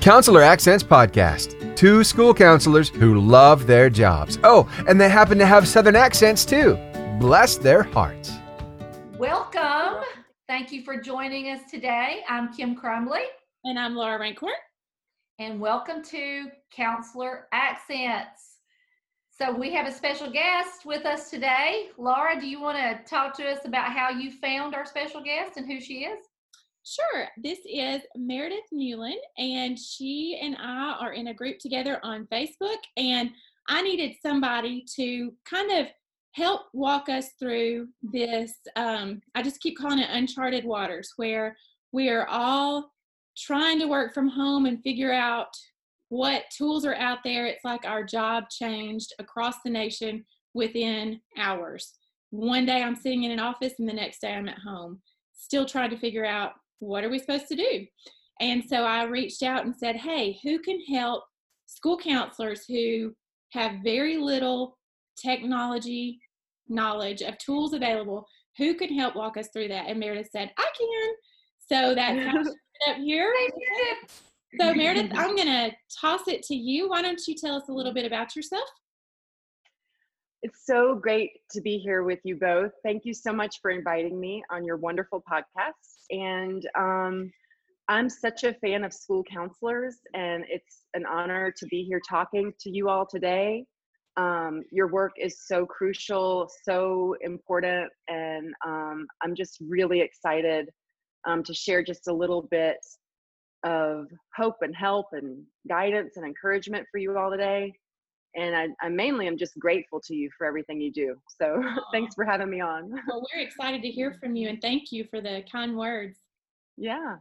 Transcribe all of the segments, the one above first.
Counselor Accents Podcast. Two school counselors who love their jobs. Oh, and they happen to have Southern accents too. Bless their hearts. Welcome. Thank you for joining us today. I'm Kim Crumley. And I'm Laura Rancourt. And welcome to Counselor Accents. So we have a special guest with us today. Laura, do you want to talk to us about how you found our special guest and who she is? Sure. This is Meredith Newland, and she and I are in a group together on Facebook, and I needed somebody to kind of help walk us through this. I just keep calling it uncharted waters, where we are all trying to work from home and figure out what tools are out there. It's like our job changed across the nation within hours. One day I'm sitting in an office and the next day I'm at home, still trying to figure out what are we supposed to do. And so I reached out and said, hey, who can help school counselors who have very little technology knowledge of tools available? Who can help walk us through that? And Meredith said, I can. So that's how she ended up here. So Meredith, I'm going to toss it to you. Why don't you tell us a little bit about yourself? It's so great to be here with you both. Thank you so much for inviting me on your wonderful podcast. And I'm such a fan of school counselors, and it's an honor to be here talking to you all today. Your work is so crucial, so important, and I'm just really excited to share just a little bit of hope and help and guidance and encouragement for you all today. And I mainly am just grateful to you for everything you do. So thanks for having me on. Well, we're excited to hear from you, and thank you for the kind words. Yeah.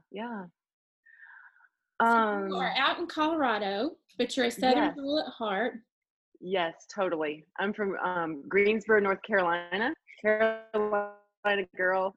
So you are out in Colorado, but you're a Southern girl at heart. Yes, totally. I'm from Greensboro, North Carolina girl.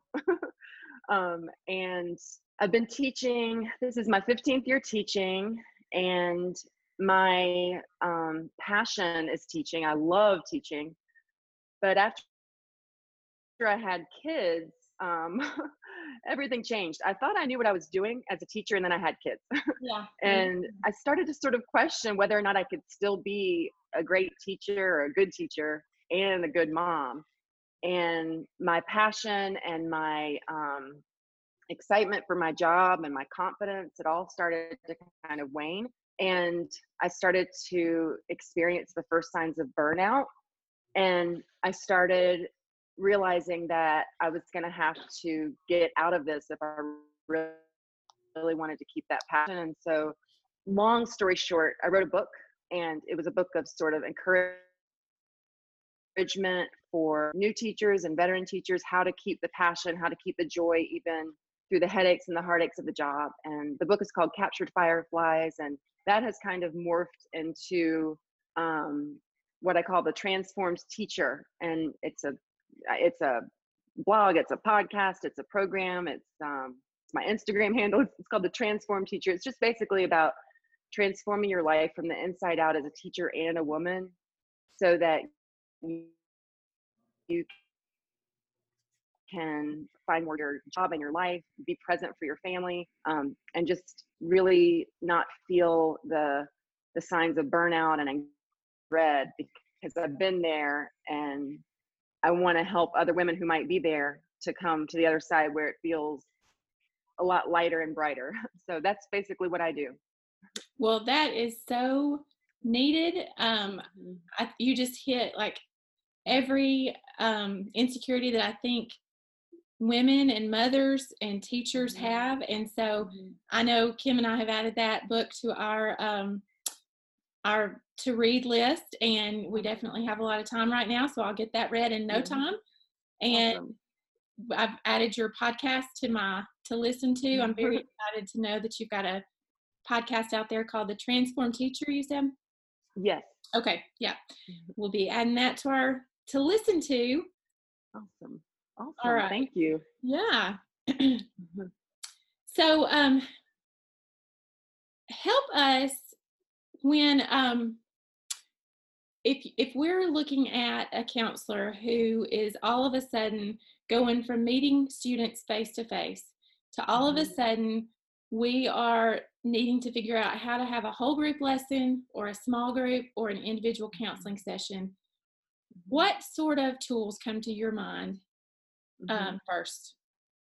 And I've been teaching. This is my 15th year teaching, and my passion is teaching. I love teaching, but after I had kids, everything changed. I thought I knew what I was doing as a teacher, and then I had kids. Yeah. And I started to sort of question whether or not I could still be a great teacher or a good teacher and a good mom. And my passion and my excitement for my job and my confidence, it all started to kind of wane. And I started to experience the first signs of burnout. And I started realizing that I was going to have to get out of this if I really wanted to keep that passion. And so, long story short, I wrote a book, and it was a book of sort of encouragement for new teachers and veteran teachers, how to keep the passion, how to keep the joy even through the headaches and the heartaches of the job. And the book is called Captured Fireflies, and that has kind of morphed into what I call the Transformed Teacher. And it's a blog, it's a podcast, it's a program, it's my Instagram handle. It's called the Transformed Teacher. It's just basically about transforming your life from the inside out as a teacher and a woman, so that you can find more your job and your life, be present for your family, and just really not feel the signs of burnout and dread, because I've been there, and I want to help other women who might be there to come to the other side where it feels a lot lighter and brighter. So that's basically what I do. Well, that is so needed. You just hit like every insecurity that I think women and mothers and teachers have. And so I know Kim and I have added that book to our to read list, and we definitely have a lot of time right now, so I'll get that read in no time. And awesome. I've added your podcast to listen to. I'm very excited to know that you've got a podcast out there called The Transformed Teacher, you said? Yes. Okay, yeah. We'll be adding that to listen to. Awesome. All right. Thank you. Yeah. So help us when if we're looking at a counselor who is all of a sudden going from meeting students face to face to all of a sudden we are needing to figure out how to have a whole group lesson or a small group or an individual counseling session, what sort of tools come to your mind first?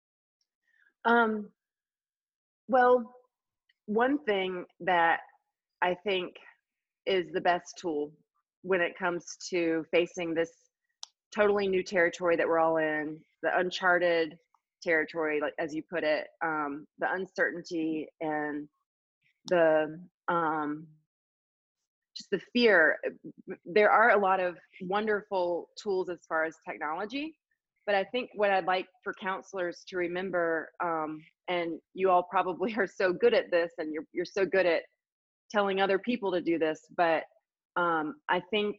Well, one thing that I think is the best tool when it comes to facing this totally new territory that we're all in, the uncharted territory, like as you put it, the uncertainty and the just the fear. There are a lot of wonderful tools as far as technology, but I think what I'd like for counselors to remember, and you all probably are so good at this, and you're so good at telling other people to do this, but I think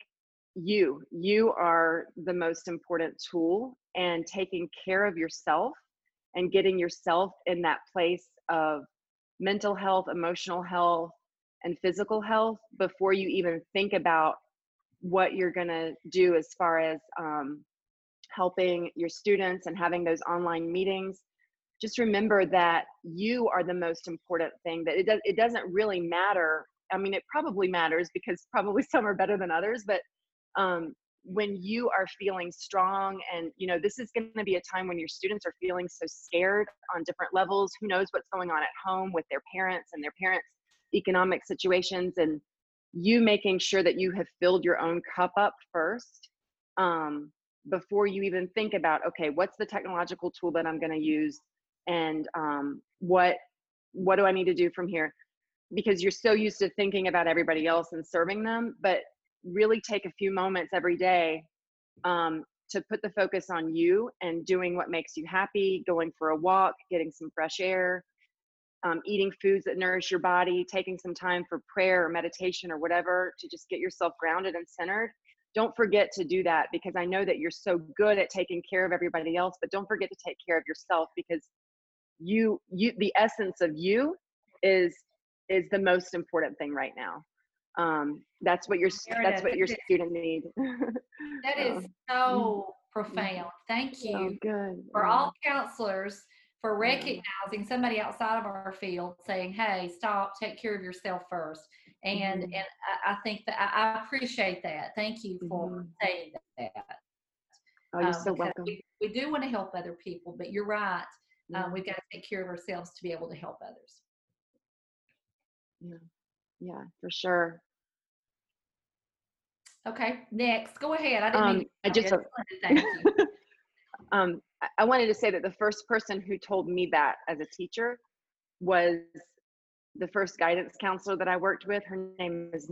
you are the most important tool, and taking care of yourself and getting yourself in that place of mental health, emotional health, and physical health before you even think about what you're going to do as far as helping your students and having those online meetings. Just remember that you are the most important thing, that it doesn't really matter. I mean, it probably matters because probably some are better than others, but when you are feeling strong, and this is going to be a time when your students are feeling so scared on different levels. Who knows what's going on at home with their parents and their parents' economic situations, and you making sure that you have filled your own cup up first before you even think about, okay, what's the technological tool that I'm going to use, and what do I need to do from here? Because you're so used to thinking about everybody else and serving them, but really take a few moments every day to put the focus on you and doing what makes you happy, going for a walk, getting some fresh air, eating foods that nourish your body, taking some time for prayer or meditation or whatever to just get yourself grounded and centered. Don't forget to do that, because I know that you're so good at taking care of everybody else, but don't forget to take care of yourself, because you the essence of you is the most important thing right now. That's what your student needs. That is so profound. Thank you for all counselors for recognizing somebody outside of our field, saying, hey, stop, take care of yourself first. And I think that I appreciate that. Thank you for saying that. Oh, you're so welcome. We do want to help other people, but you're right. We've got to take care of ourselves to be able to help others. Yeah, for sure. Okay, next, go ahead. I didn't mean to thank you. I wanted to say that the first person who told me that as a teacher was the first guidance counselor that I worked with. Her name is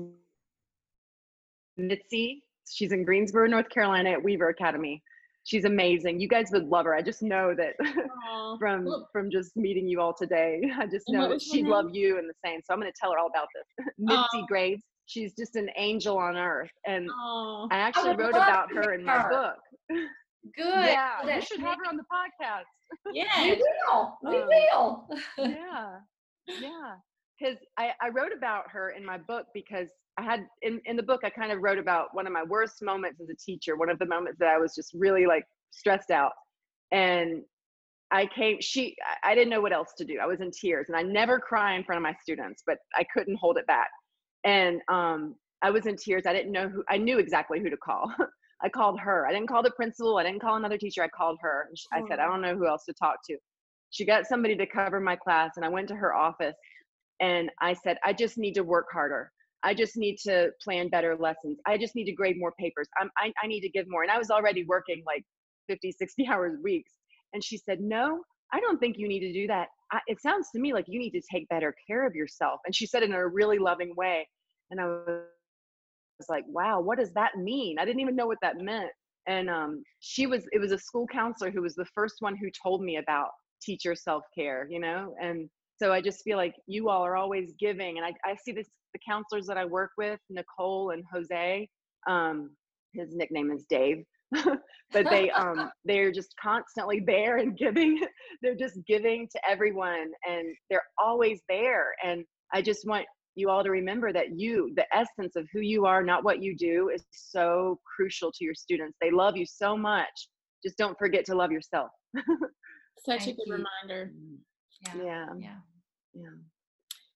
Mitzi. She's in Greensboro, North Carolina at Weaver Academy. She's amazing. You guys would love her. I just know that from just meeting you all today. I just know that she'd love you and the same. So I'm going to tell her all about this. Mitzi Graves. She's just an angel on earth. And I actually wrote about her in my book. Good. Yeah, you should have her on the podcast. Yeah, we will. Yeah. Because I wrote about her in my book because I had, in the book, I kind of wrote about one of my worst moments as a teacher, one of the moments that I was just really like stressed out. And I didn't know what else to do. I was in tears, and I never cry in front of my students, but I couldn't hold it back. And I was in tears. I knew exactly who to call. I called her. I didn't call the principal. I didn't call another teacher. I called her. I said, I don't know who else to talk to. She got somebody to cover my class, and I went to her office and I said, I just need to work harder. I just need to plan better lessons. I just need to grade more papers. I need to give more. And I was already working like 50, 60 hours weeks. And she said, no, I don't think you need to do that. It sounds to me like you need to take better care of yourself. And she said it in a really loving way. And I was like, wow, what does that mean? I didn't even know what that meant. And it was a school counselor who was the first one who told me about teacher self-care, and so I just feel like you all are always giving. And I see this, the counselors that I work with, Nicole and Jose, his nickname is Dave, but they're just constantly there and giving. They're just giving to everyone, and they're always there. And I just want you all to remember that the essence of who you are, not what you do, is so crucial to your students. They love you so much. Just don't forget to love yourself. Such a good reminder. Yeah.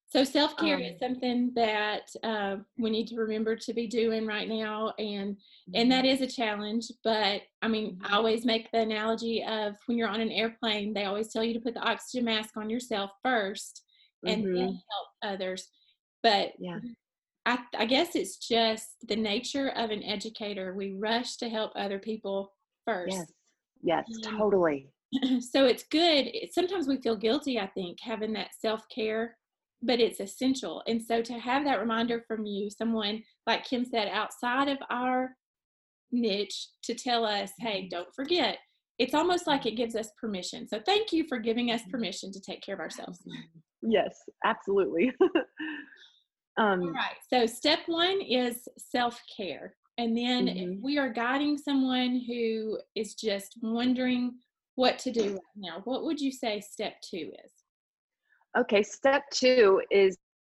So self-care is something that we need to remember to be doing right now, and that is a challenge. But I mean, I always make the analogy of when you're on an airplane, they always tell you to put the oxygen mask on yourself first, and then help others. But I guess it's just the nature of an educator. We rush to help other people first. Yes, totally. So it's good. Sometimes we feel guilty, I think, having that self-care, but it's essential. And so to have that reminder from you, someone like Kim said, outside of our niche, to tell us, hey, don't forget, it's almost like it gives us permission. So thank you for giving us permission to take care of ourselves. Yes, absolutely. All right. So step 1 is self-care. And then if we are guiding someone who is just wondering what to do right now, what would you say step 2 is? Okay, step 2 is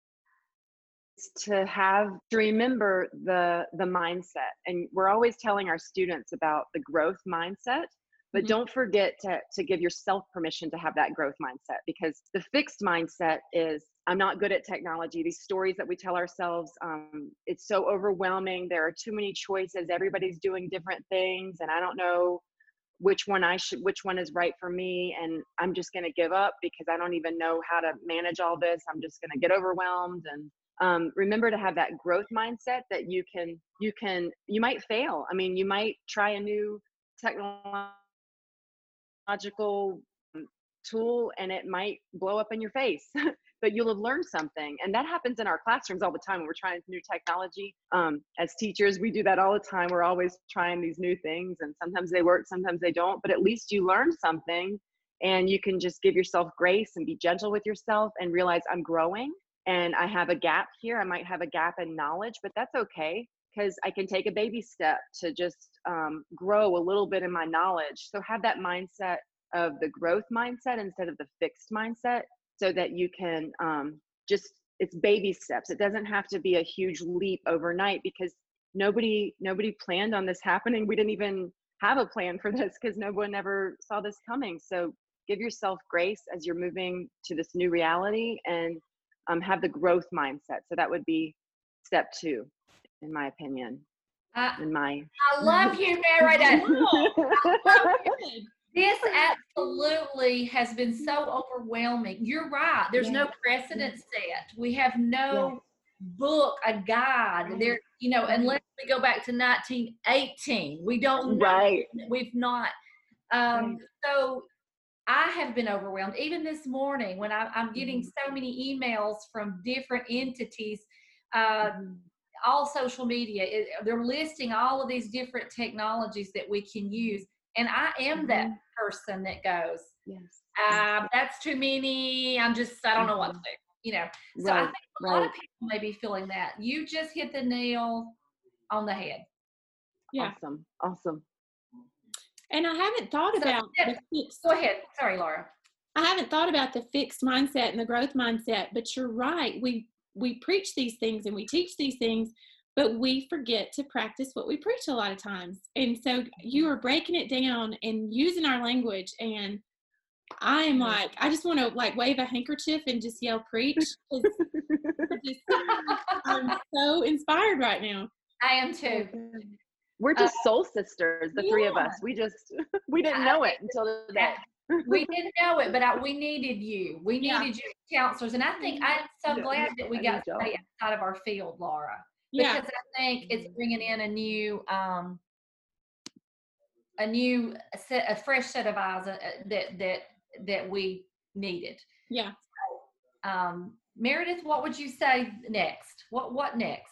to remember the mindset. And we're always telling our students about the growth mindset, but don't forget to give yourself permission to have that growth mindset, because the fixed mindset is, I'm not good at technology. These stories that we tell ourselves, it's so overwhelming. There are too many choices. Everybody's doing different things, and I don't know which one is right for me, and I'm just going to give up because I don't even know how to manage all this. I'm just going to get overwhelmed. And remember to have that growth mindset, that you might fail. I mean, you might try a new technological tool and it might blow up in your face, but you'll have learned something. And that happens in our classrooms all the time when we're trying new technology. As teachers, we do that all the time. We're always trying these new things, and sometimes they work, sometimes they don't, but at least you learn something, and you can just give yourself grace and be gentle with yourself and realize, I'm growing and I have a gap here. I might have a gap in knowledge, but that's okay, because I can take a baby step to just grow a little bit in my knowledge. So have that mindset of the growth mindset instead of the fixed mindset, so that you can it's baby steps. It doesn't have to be a huge leap overnight, because nobody planned on this happening. We didn't even have a plan for this because no one ever saw this coming. So give yourself grace as you're moving to this new reality, and have the growth mindset. So that would be step 2, in my opinion. I love you, Meredith. This absolutely has been so overwhelming. You're right. There's no precedent set. We have no book, a guide there, unless we go back to 1918. We don't know. Right. We've not. So I have been overwhelmed. Even this morning when I'm getting so many emails from different entities, all social media, they're listing all of these different technologies that we can use. And I am that person that goes, that's too many. I don't know what to do, So I think a lot of people may be feeling that. You just hit the nail on the head. Yeah. Awesome. And I haven't thought about the fixed. Go ahead. Sorry, Laura. I haven't thought about the fixed mindset and the growth mindset, but you're right. We preach these things and we teach these things, but we forget to practice what we preach a lot of times. And so you are breaking it down and using our language, and I am I just want to wave a handkerchief and just yell preach. I'm so inspired right now. I am too. We're just soul sisters, the three of us. We didn't know it until today. We didn't know it, but we needed you. We needed you counselors. And I think I'm so glad that we got to stay outside of our field, Laura. Because I think it's bringing in a fresh set of eyes that we needed. Yeah. Meredith, what would you say next? What next?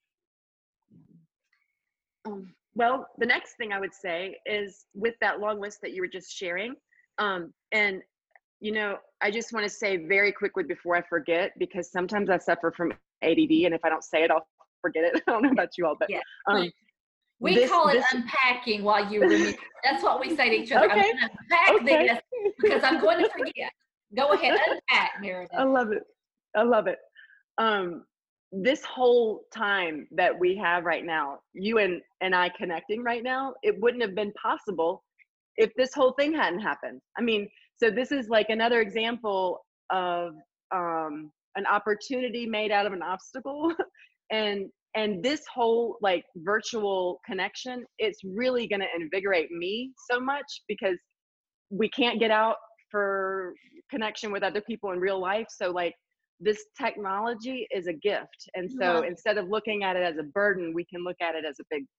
Well, the next thing I would say is, with that long list that you were just sharing, and I just want to say very quickly before I forget, because sometimes I suffer from ADD, and if I don't say it, I'll forget it. I don't know about you all, but we call it unpacking while you remember. That's what we say to each other. Okay. I'm going to unpack this because I'm going to forget. Go ahead, unpack, Meredith. I love it. This whole time that we have right now, you and I connecting right now, it wouldn't have been possible if this whole thing hadn't happened. I mean, so this is like another example of an opportunity made out of an obstacle. And this whole like virtual connection, it's really going to invigorate me so much, because we can't get out for connection with other people in real life. So like this technology is a gift. And so instead of looking at it as a burden, we can look at it as a big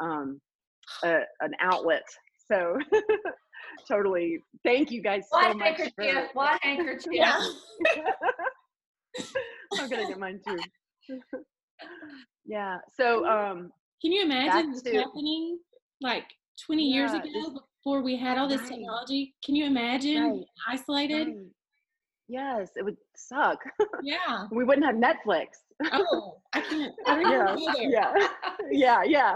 an outlet. So totally. Thank you guys so much. White handkerchief. Yeah. I'm gonna get mine too. Yeah. So can you imagine this happening like 20 years ago, before we had all this technology? Can you imagine isolated? Right. Yes, it would suck. Yeah. We wouldn't have Netflix. Oh, I can't. I don't even know there. Yeah.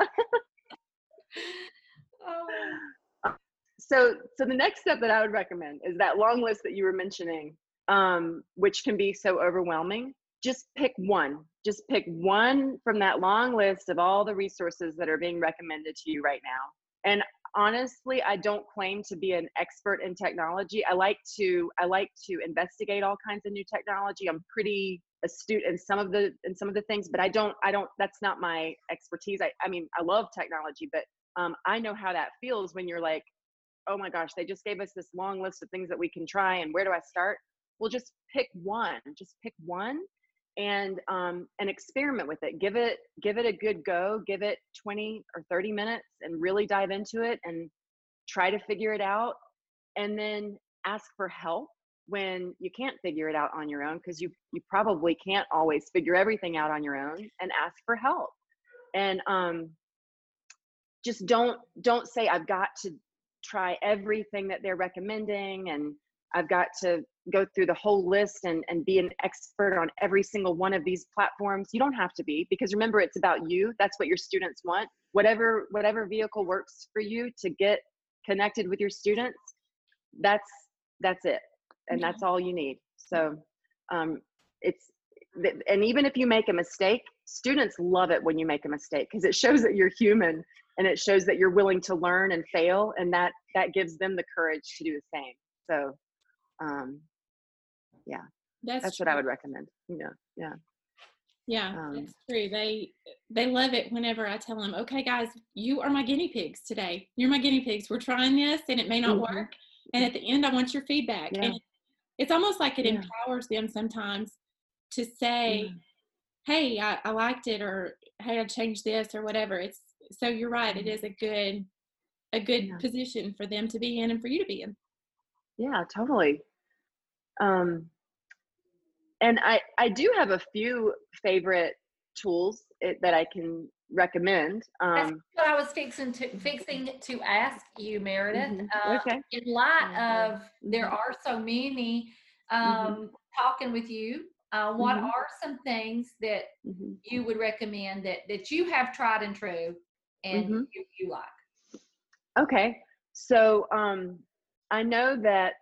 Oh. So the next step that I would recommend is that long list that you were mentioning, which can be so overwhelming. Just pick one. Just pick one from that long list of all the resources that are being recommended to you right now. And honestly, I don't claim to be an expert in technology. I like to investigate all kinds of new technology. I'm pretty astute in some of the things, but I don't that's not my expertise. I mean, I love technology, but I know how that feels when you're like, oh my gosh, they just gave us this long list of things that we can try, and where do I start? Well, just pick one. Just pick one and experiment with it. Give it a good go. Give it 20 or 30 minutes and really dive into it and try to figure it out. And then ask for help when you can't figure it out on your own, because you probably can't always figure everything out on your own, and ask for help. And just don't say I've got to try everything that they're recommending, and I've got to go through the whole list and be an expert on every single one of these platforms. You don't have to be, because remember, it's about you. That's what your students want. Whatever vehicle works for you to get connected with your students, that's it. And that's all you need. So and even if you make a mistake, students love it when you make a mistake, because it shows that you're human, and it shows that you're willing to learn and fail, and that gives them the courage to do the same. So yeah, that's what I would recommend. Yeah, that's true. They love it whenever I tell them, okay guys, you are my guinea pigs today. You're my guinea pigs. We're trying this and it may not work, and at the end I want your feedback. And it's almost like it empowers them sometimes to say, hey, I liked it, or hey, I changed this, or whatever. It's so you're right, it is a good position for them to be in and for you to be in. Yeah, totally. And I do have a few favorite tools that I can recommend. That's what I was fixing to ask you, Meredith. Okay. In light of there are so many talking with you, what are some things that you would recommend that you have tried and true and you like? Okay. So I know that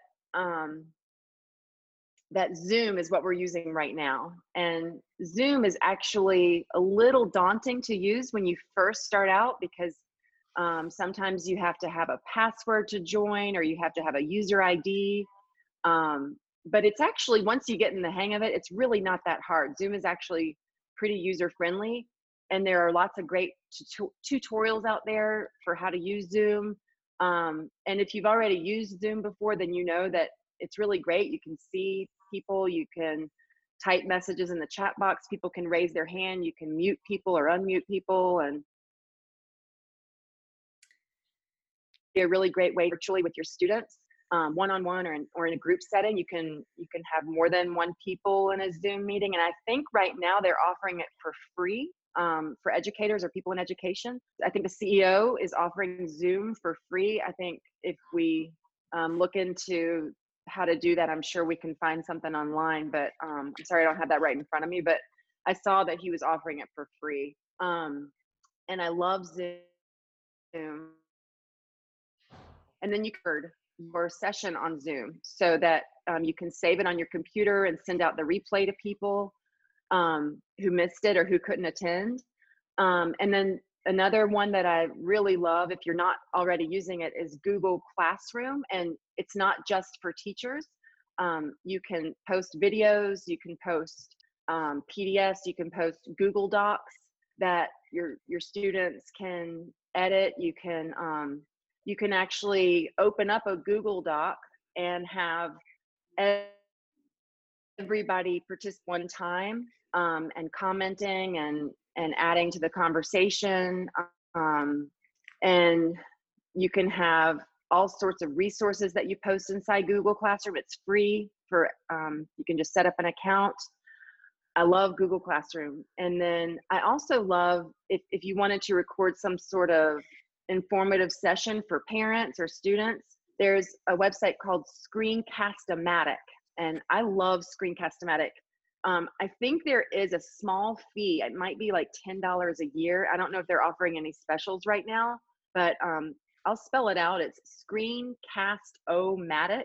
that Zoom is what we're using right now. And Zoom is actually a little daunting to use when you first start out, because sometimes you have to have a password to join, or you have to have a user ID. But it's actually, once you get in the hang of it, it's really not that hard. Zoom is actually pretty user friendly. And there are lots of great tutorials out there for how to use Zoom. And if you've already used Zoom before, then you know that it's really great. You can see people, you can type messages in the chat box, people can raise their hand, you can mute people or unmute people, and a really great way virtually with your students, one-on-one or in a group setting. You can have more than one people in a Zoom meeting. And I think right now they're offering it for free for educators or people in education. I think the CEO is offering Zoom for free. I think if we look into how to do that, I'm sure we can find something online, but I'm sorry, I don't have that right in front of me, but I saw that he was offering it for free. And I love Zoom. And then you could your session on Zoom, so that you can save it on your computer and send out the replay to people who missed it or who couldn't attend. And then another one that I really love, if you're not already using it, is Google Classroom. And it's not just for teachers. You can post videos, you can post PDFs, you can post Google Docs that your students can edit. You can actually open up a Google Doc and have everybody participate one time, and commenting and adding to the conversation. And you can have all sorts of resources that you post inside Google Classroom. It's free for, you can just set up an account. I love Google Classroom. And then I also love, if you wanted to record some sort of informative session for parents or students, there's a website called Screencast-O-Matic. And I love Screencast-O-Matic. I think there is a small fee. It might be like $10 a year. I don't know if they're offering any specials right now, but I'll spell it out. It's Screencast-O-Matic,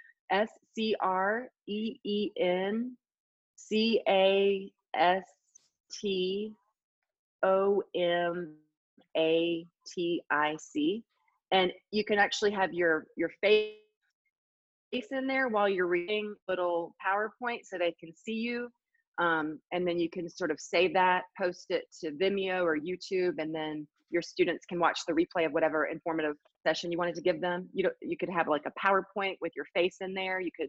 ScreenCast-O-Matic. And you can actually have your face in there while you're reading little PowerPoint so they can see you. And then you can sort of save that, post it to Vimeo or YouTube, and then your students can watch the replay of whatever informative session you wanted to give them. You could have like a PowerPoint with your face in there. You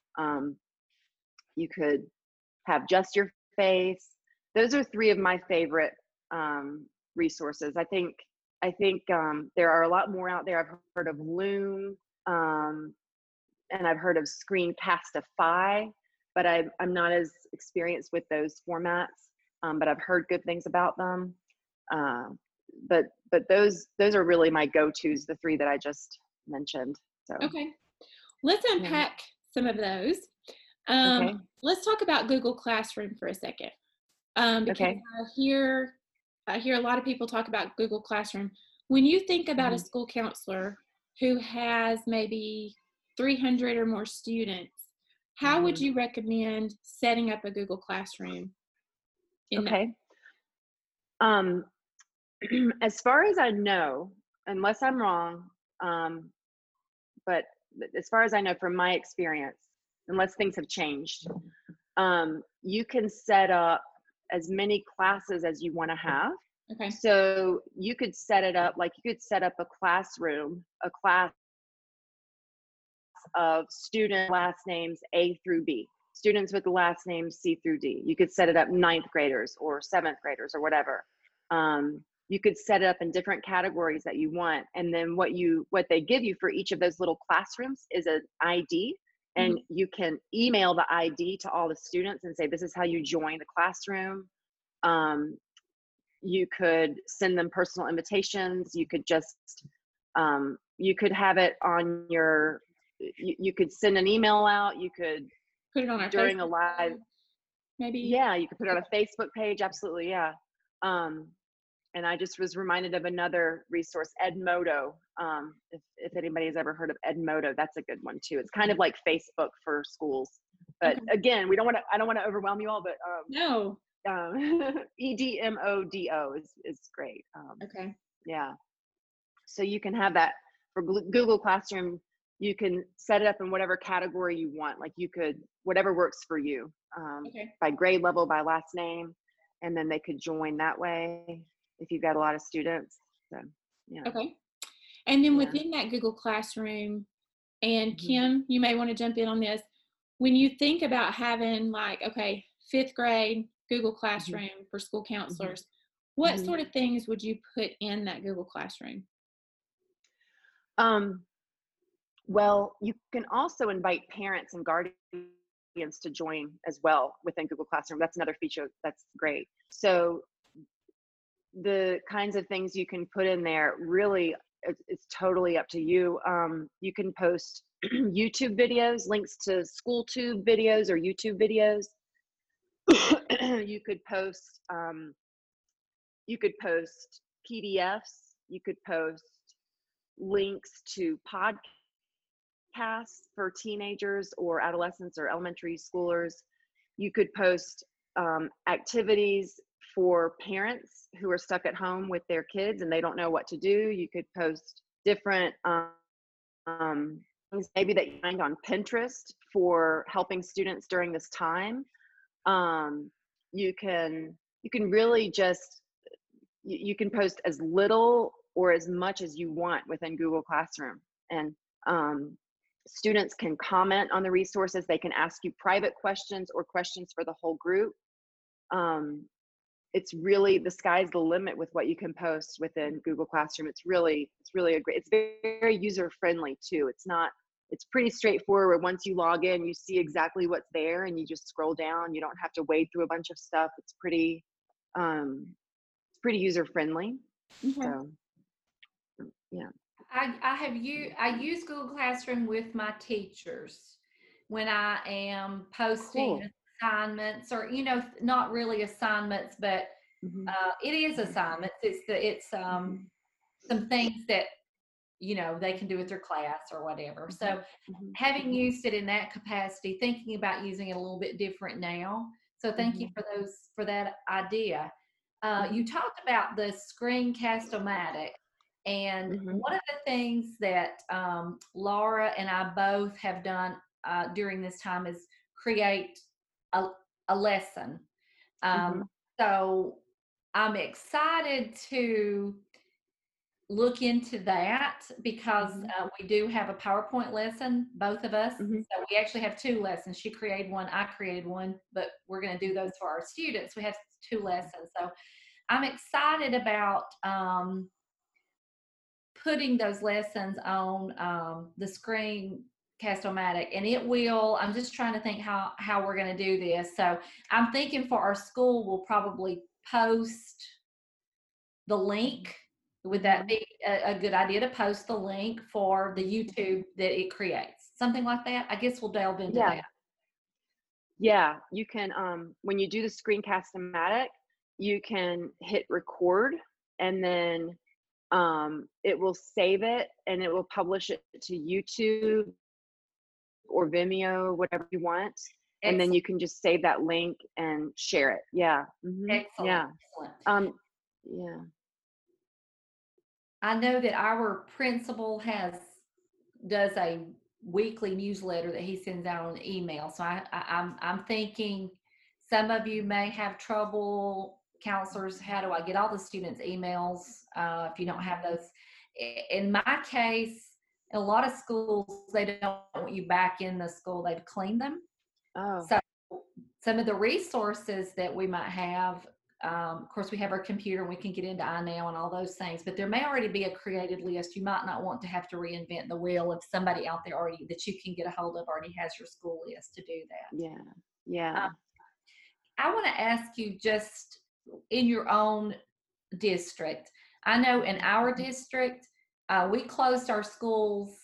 could have just your face. Those are three of my favorite resources. I think there are a lot more out there. I've heard of Loom, and I've heard of Screencastify, but I'm not as experienced with those formats. But I've heard good things about them. But those are really my go-tos, the three that I just mentioned. So Okay, let's unpack some of those. Okay. Let's talk about Google Classroom for a second, because Okay. I hear a lot of people talk about Google Classroom. When you think about a Mhm. school counselor who has maybe 300 or more students, how would Mhm. you recommend setting up a Google Classroom in that? Okay. As far as I know, unless I'm wrong, but as far as I know from my experience, unless things have changed, you can set up as many classes as you want to have. Okay. So you could set it up like you could set up a class of student last names A through B, students with the last names C through D. You could set it up 9th graders or 7th graders or whatever. You could set it up in different categories that you want. And then what they give you for each of those little classrooms is an ID. And you can email the ID to all the students and say, this is how you join the classroom. You could send them personal invitations. You could just, you could have it on your, you could send an email out. You could Put it on our during a Facebook live, page, maybe. yeah, you could put it on a Facebook page. Absolutely. Yeah. And I just was reminded of another resource, Edmodo. If anybody has ever heard of Edmodo, that's a good one too. It's kind of like Facebook for schools, but Okay. again, I don't want to overwhelm you all, but No. Edmodo is great. Okay. Yeah. So you can have that for Google Classroom. You can set it up in whatever category you want. Like you could, whatever works for you, Okay. by grade level, by last name, and then they could join that way if you've got a lot of students. So, yeah. Okay. And then Yeah. within that Google Classroom, and Mhm. Kim, you may want to jump in on this. When you think about having like, okay, 5th grade Google Classroom for school counselors, what Mhm. sort of things would you put in that Google Classroom? Well, you can also invite parents and guardians to join as well within Google Classroom. That's another feature that's great. So the kinds of things you can put in there, really, it's totally up to you. You can post YouTube videos, links to SchoolTube videos or YouTube videos. You could post PDFs. You could post links to podcasts for teenagers or adolescents or elementary schoolers. You could post activities for parents who are stuck at home with their kids and they don't know what to do. You could post different maybe that you find on Pinterest for helping students during this time. Um, you can really just you can post as little or as much as you want within Google Classroom, and um, students can comment on the resources. They can ask you private questions or questions for the whole group. It's really, the sky's the limit with what you can post within Google Classroom. It's really it's very user friendly too. It's pretty straightforward. Once you log in, you see exactly what's there and you just scroll down. You don't have to wade through a bunch of stuff. It's pretty user friendly. Okay. So yeah. I use Google Classroom with my teachers when I am posting Cool. assignments, or not really assignments, but Mhm. it is assignments. It's some things that they can do with their class or whatever. So Mhm. having used it in that capacity, thinking about using it a little bit different now. So thank you for that idea. You talked about the Screencast-O-Matic, and Mhm. one of the things that Laura and I both have done during this time is create a lesson. Mhm. So I'm excited to look into that because we do have a PowerPoint lesson, both of us. Mhm. So we actually have two lessons. She created one, I created one, but we're going to do those for our students. We have two lessons. So I'm excited about putting those lessons on the Screencast-O-Matic, and I'm just trying to think how we're going to do this. So I'm thinking for our school, we'll probably post the link. Would that be a good idea to post the link for the YouTube that it creates? Something like that? I guess we'll delve into Yeah. that. Yeah, you can, when you do the Screencast-O-Matic, you can hit record, and then it will save it and it will publish it to YouTube or Vimeo, whatever you want. And then Excellent. you can just save that link and share it. Yeah. Excellent. Yeah. Excellent. Yeah. I know that our principal does a weekly newsletter that he sends out on email. So I'm thinking some of you may have trouble, counselors. How do I get all the students' emails if you don't have those? In my case, in a lot of schools, they don't want you back in the school. They've cleaned them. Oh. So some of the resources that we might have, of course, we have our computer and we can get into iNow and all those things, but there may already be a created list. You might not want to have to reinvent the wheel if somebody out there already that you can get a hold of already has your school list to do that. Yeah. Yeah. I want to ask you, just in your own district, I know in our district, we closed our schools,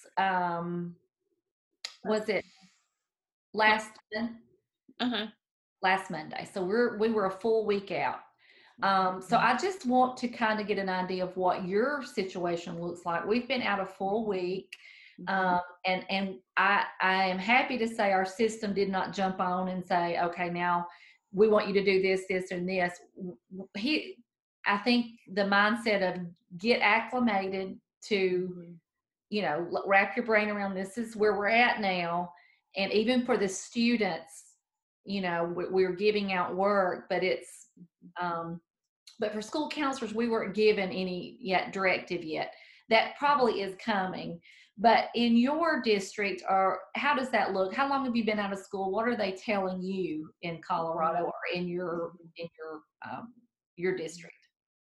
was it last month? Last Monday. So we were a full week out. So I just want to kind of get an idea of what your situation looks like. We've been out a full week. And I am happy to say our system did not jump on and say, okay, now we want you to do this, this, and this. I think the mindset of get acclimated to, wrap your brain around this is where we're at now. And even for the students, we're giving out work, but but for school counselors, we weren't given any directive yet. That probably is coming. But in your district, or how does that look? How long have you been out of school? What are they telling you in Colorado or in your district?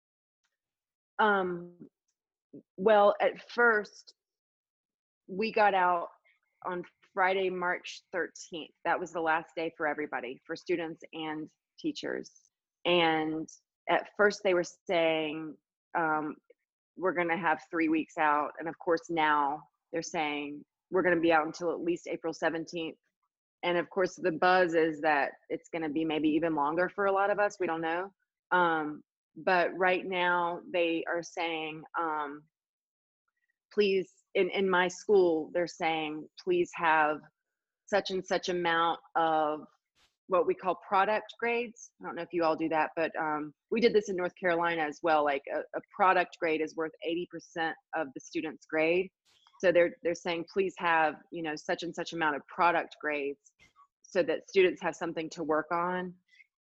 Well, at first we got out on Friday, March 13th. That was the last day for everybody, for students and teachers. And at first they were saying, we're going to have 3 weeks out. And of course now they're saying we're going to be out until at least April 17th. And of course the buzz is that it's going to be maybe even longer for a lot of us. We don't know. But right now they are saying, please, in my school, they're saying, please have such and such amount of what we call product grades. I don't know if you all do that, but we did this in North Carolina as well. Like a product grade is worth 80% of the student's grade. So they're saying, please have, such and such amount of product grades so that students have something to work on.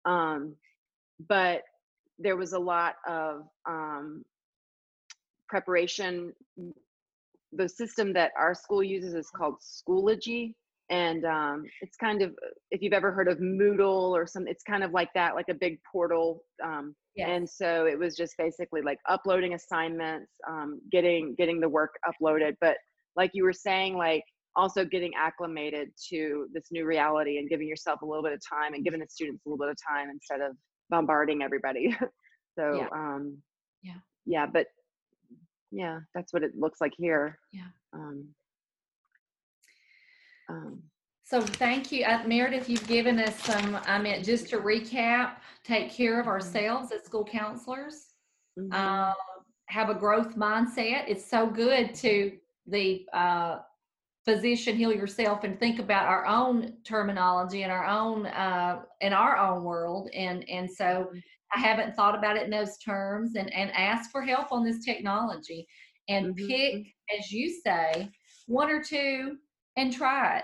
But there was a lot of preparation. The system that our school uses is called Schoology. And it's kind of, if you've ever heard of Moodle or something, it's kind of like that, like a big portal. Yes. And so it was just basically like uploading assignments, getting the work uploaded. But like you were saying, like also getting acclimated to this new reality and giving yourself a little bit of time and giving the students a little bit of time instead of bombarding everybody. So, but yeah, that's what it looks like here. Yeah. So thank you, Meredith. You've given us some. Just to recap, take care of ourselves as school counselors. Have a growth mindset. It's so good to the physician, heal yourself, and think about our own terminology and our own in our own world. And so I haven't thought about it in those terms. And ask for help on this technology, and pick, as you say, one or two and try it.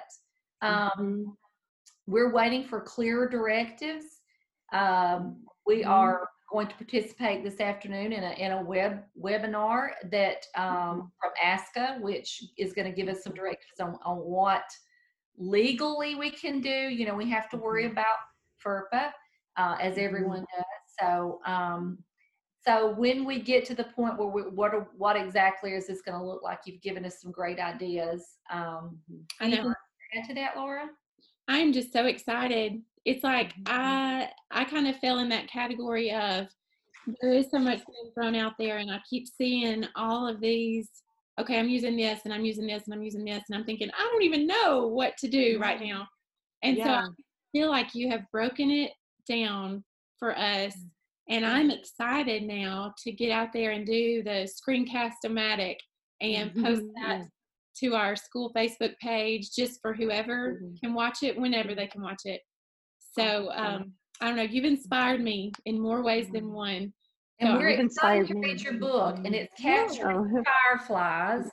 We're waiting for clearer directives. We are going to participate this afternoon in a webinar that from ASCA, which is going to give us some directives on what legally we can do. We have to worry about FERPA, as everyone does. So when we get to the point where what exactly is this going to look like, you've given us some great ideas. I know. Add to that, Laura? I'm just so excited. It's like I kind of fell in that category of, there is so much being thrown out there, and I keep seeing all of these, okay, I'm using this and I'm using this and I'm using this, and I'm thinking, I don't even know what to do right now. And so I feel like you have broken it down for us, and I'm excited now to get out there and do the Screencast-O-Matic and post that to our school Facebook page, just for whoever can watch it whenever they can watch it. So I don't know, you've inspired me in more ways than one. And So we're excited to read your book, and it's Capturing Fireflies.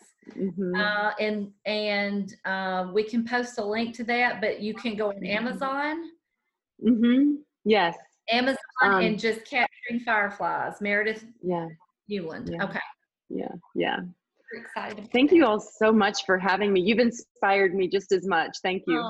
And we can post a link to that, but you can go on Amazon. Yes. Amazon and just Capturing Fireflies, Meredith Newland. Yeah. Okay. Yeah. We're excited. Thank you all so much for having me. You've inspired me just as much. Thank you.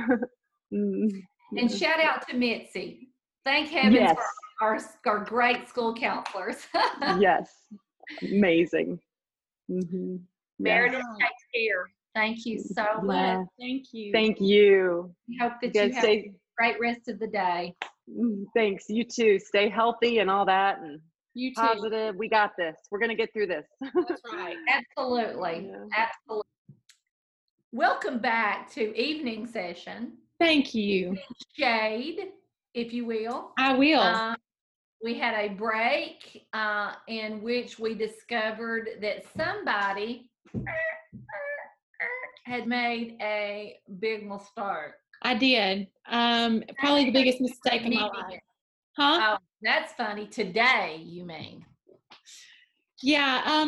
And shout out to Mitzi. Thank heavens for our great school counselors. Yes. Amazing. Meredith, take care. Thank you so much. Thank you. Thank you. We hope that you have a great rest of the day. Thanks. You too. Stay healthy and all that. And you too. Positive. We got this. We're going to get through this. That's right. Absolutely. Absolutely. Welcome back to evening session. Thank you. Shade, if you will. I will. We had a break in which we discovered that somebody had made a big mistake. I did. Probably the biggest mistake of my life. Huh? Oh, that's funny. Today, you mean? Yeah.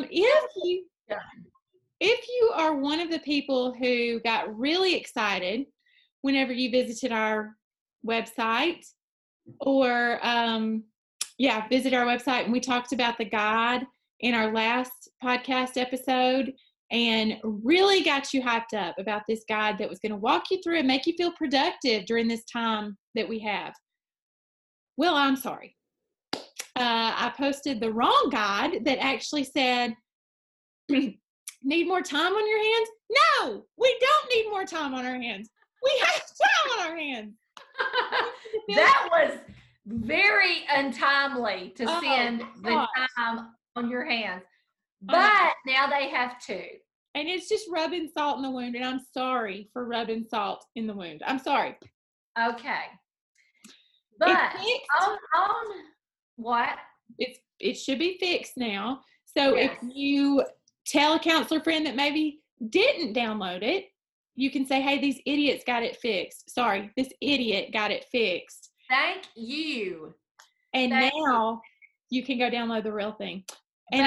If you are one of the people who got really excited whenever you visited our website, or visit our website, and we talked about the guide in our last podcast episode, and really got you hyped up about this guide that was going to walk you through and make you feel productive during this time that we have. Well, I'm sorry. I posted the wrong guide that actually said, need more time on your hands? No, we don't need more time on our hands. We have time on our hands. That was very untimely to send the time on your hands. But now they have to. And it's just rubbing salt in the wound. And I'm sorry for rubbing salt in the wound. I'm sorry. Okay. But on what? It should be fixed now. So if you tell a counselor friend that maybe didn't download it, you can say, hey, these idiots got it fixed. Sorry, this idiot got it fixed. Thank you. And now you can go download the real thing. And you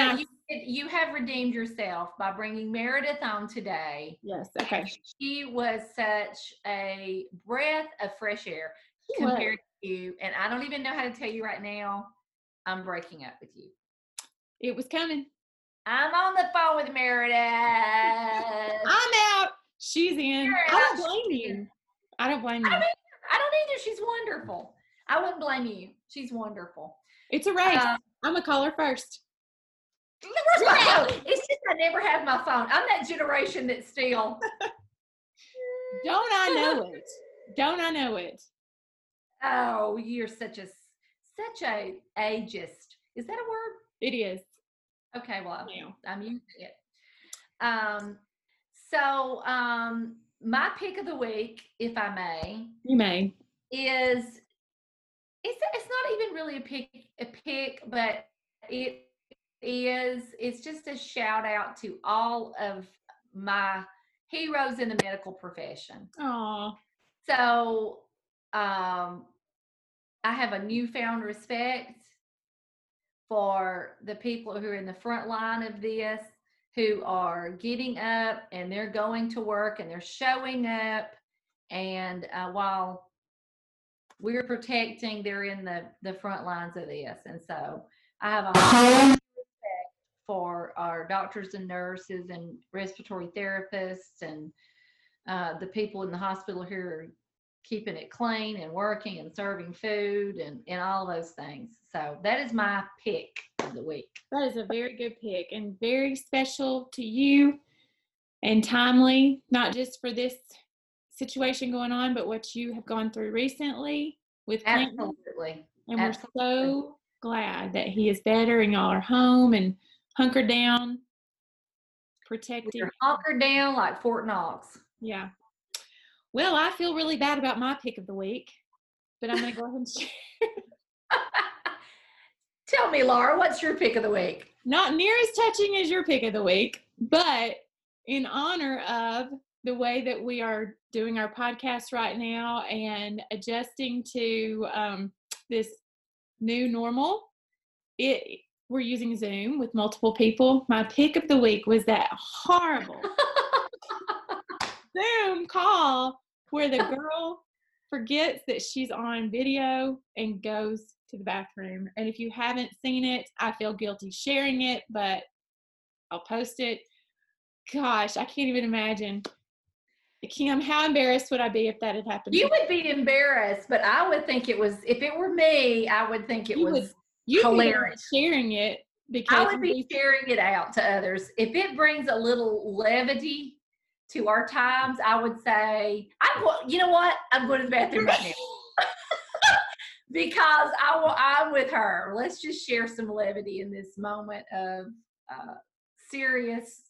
You have redeemed yourself by bringing Meredith on today. Yes. Okay. She was such a breath of fresh air She was. compared to you. And I don't even know how to tell you right now, I'm breaking up with you. It was coming. I'm on the phone with Meredith. I'm out. She's in. I don't blame you. I don't blame you. I don't either. She's wonderful. I wouldn't blame you. She's wonderful. It's a race. I'm going to call her first. Where's my phone? It's just I never have my phone. I'm that generation that still. Don't I know it? Don't I know it? Oh, you're such a ageist. Is that a word? It is. Okay, well, Yeah. I'm using it. So my pick of the week, if I may. You may. Is it's not even really a pick, but it's just a shout out to all of my heroes in the medical profession. Oh. So I have a newfound respect for the people who are in the front line of this, who are getting up and they're going to work and they're showing up, and while we're protecting, they're in the front lines of this. And so I have a high respect for our doctors and nurses and respiratory therapists and the people in the hospital who are keeping it clean and working and serving food and all those things. So that is my pick of the week. That is a very good pick and very special to you and timely, not just for this situation going on, but what you have gone through recently with Clinton. Absolutely. And we're so glad that he is better and y'all are home and hunkered down, protecting. We're hunkered down like Fort Knox. Yeah. Well, I feel really bad about my pick of the week, but I'm going to go ahead and share. Tell me, Laura, what's your pick of the week? Not near as touching as your pick of the week, but in honor of the way that we are doing our podcast right now and adjusting to this new normal, we're using Zoom with multiple people. My pick of the week was that horrible Zoom call where the girl forgets that she's on video and goes to the bathroom. And if you haven't seen it, I feel guilty sharing it, but I'll post it. Gosh, I can't even imagine. Kim, how embarrassed would I be if that had happened? You would be embarrassed, but I would think it was, if it were me, I would think it was hilarious. Sharing it because I would be sharing it out to others. If it brings a little levity to our times, I would say, you know what? I'm going to the bathroom right now. Because I'm with her. Let's just share some levity in this moment of seriousness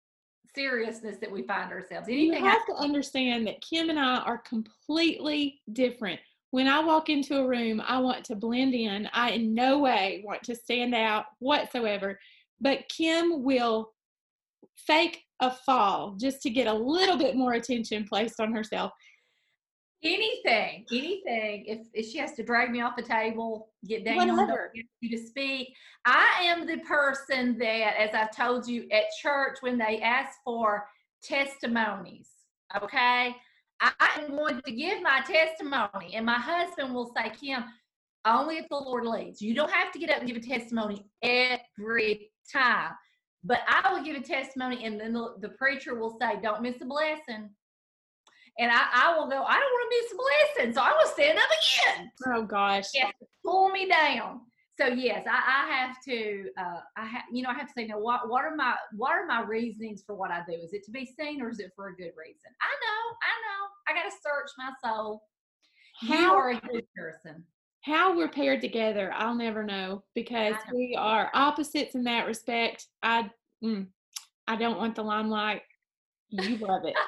that we find ourselves. You have to understand that Kim and I are completely different. When I walk into a room, I want to blend in. I in no way want to stand out whatsoever. But Kim will fake a fall just to get a little bit more attention placed on herself. Anything. If she has to drag me off the table, get down, get you to speak. I am the person that, as I've told you at church, when they ask for testimonies, okay, I am going to give my testimony, and my husband will say, Kim, only if the Lord leads. You don't have to get up and give a testimony every time, but I will give a testimony, and then the preacher will say, don't miss a blessing. And I will go, I don't want to miss a blessing, so I will stand up again. Oh gosh! Yes, pull me down. So yes, I have to. I have to say, no. What are my reasonings for what I do? Is it to be seen, or is it for a good reason? I know. I got to search my soul. You are a good person. How we're paired together, I'll never know, because we are opposites in that respect. I don't want the limelight. You love it.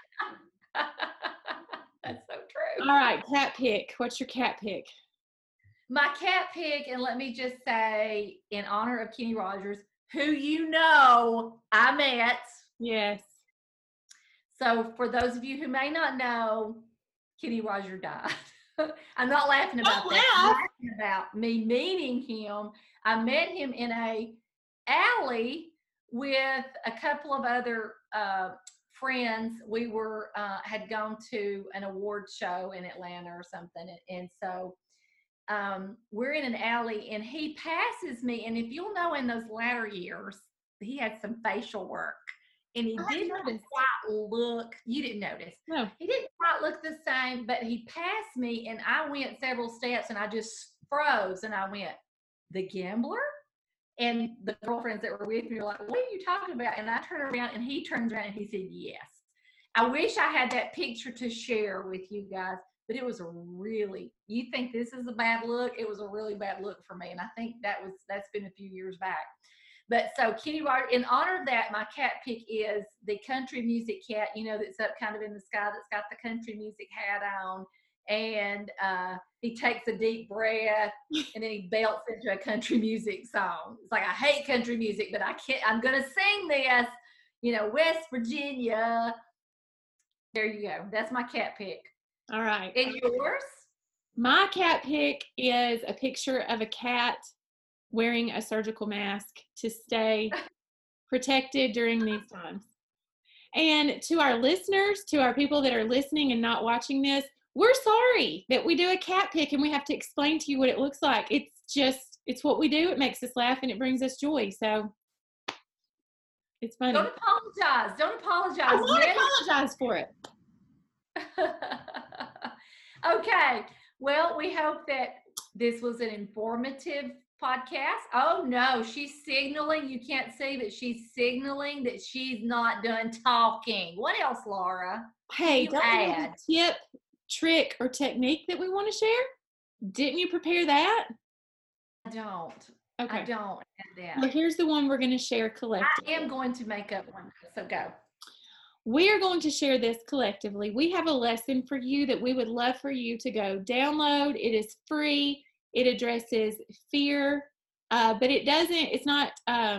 That's so true. All right, cat pick. What's your cat pick? My cat pick, and let me just say, in honor of Kenny Rogers, who I met. Yes. So for those of you who may not know, Kenny Rogers died. I'm not laughing about that. I'm laughing about me meeting him. I met him in a alley with a couple of other friends, we were had gone to an award show in Atlanta or something, and so we're in an alley, and he passes me. And if you'll know, in those latter years, he had some facial work, and he did not quite look. You didn't notice? No, he didn't quite look the same. But he passed me, and I went several steps, and I just froze, and I went, "The Gambler." And the girlfriends that were with me were like, "What are you talking about?" And I turned around, and he turned around, and he said, "Yes." I wish I had that picture to share with you guys, but it was a really, you think this is a bad look? It was a really bad look for me. And I think that's been a few years back. But so Kenny Rogers, in honor of that, my cat pick is the country music cat, that's up kind of in the sky, that's got the country music hat on. And he takes a deep breath, and then he belts into a country music song. It's like, I hate country music, but I'm going to sing this, West Virginia. There you go. That's my cat pick. All right. And yours? My cat pick is a picture of a cat wearing a surgical mask to stay protected during these times. And to our listeners, to our people that are listening and not watching this, we're sorry that we do a cat pick and we have to explain to you what it looks like. It's what we do. It makes us laugh and it brings us joy. So it's funny. Don't apologize. I won't apologize for it. Okay. Well, we hope that this was an informative podcast. Oh no, she's signaling. You can't see, but she's signaling that she's not done talking. What else, Laura? Hey, don't you have a tip, trick, or technique that we want to share? Didn't you prepare that? I don't. Okay. I don't have that. Well, here's the one we're going to share collectively. I am going to make up one, so go. We are going to share this collectively. We have a lesson for you that we would love for you to go download. It is free. It addresses fear, but it's not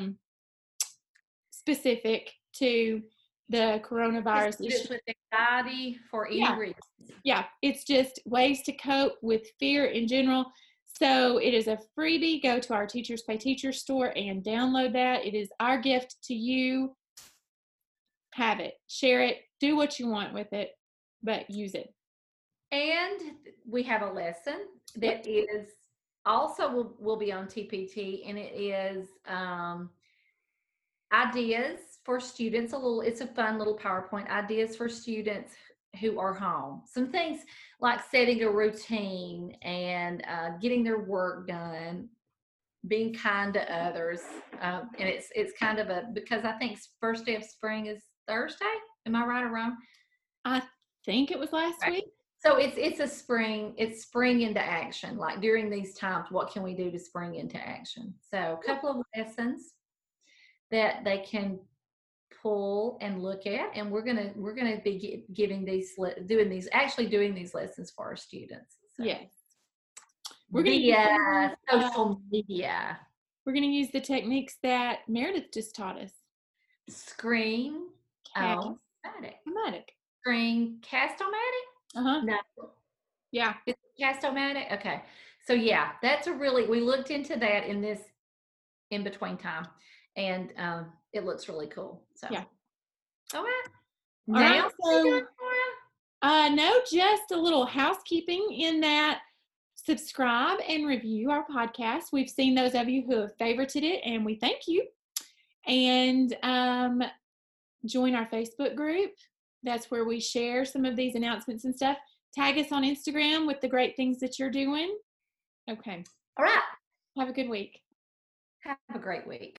specific to the coronavirus issue. With anxiety for any reason. Yeah, it's just ways to cope with fear in general. So it is a freebie. Go to our Teachers Pay Teachers store and download that. It is our gift to you. Have it, share it, do what you want with it, but use it. And we have a lesson that is also will be on TPT, and it is ideas for students. It's a fun little PowerPoint, ideas for students who are home. Some things like setting a routine and getting their work done, being kind to others. And it's kind of because I think first day of spring is Thursday. Am I right or wrong? I think it was last week. So it's spring into action. Like during these times, what can we do to spring into action? So a couple of lessons that they can pull and look at, and we're gonna be doing these lessons for our students. So. Yes. We're gonna use social media. We're gonna use the techniques that Meredith just taught us. Screen. Screencast-O-Matic? No. Yeah. It's Cast-O-Matic? Okay. So yeah, we looked into that in between time, and it looks really cool. So yeah. All right. Now, no, just a little housekeeping in that subscribe and review our podcast. We've seen those of you who have favorited it, and we thank you. And join our Facebook group. That's where we share some of these announcements and stuff. Tag us on Instagram with the great things that you're doing. Okay. All right. Have a good week. Have a great week.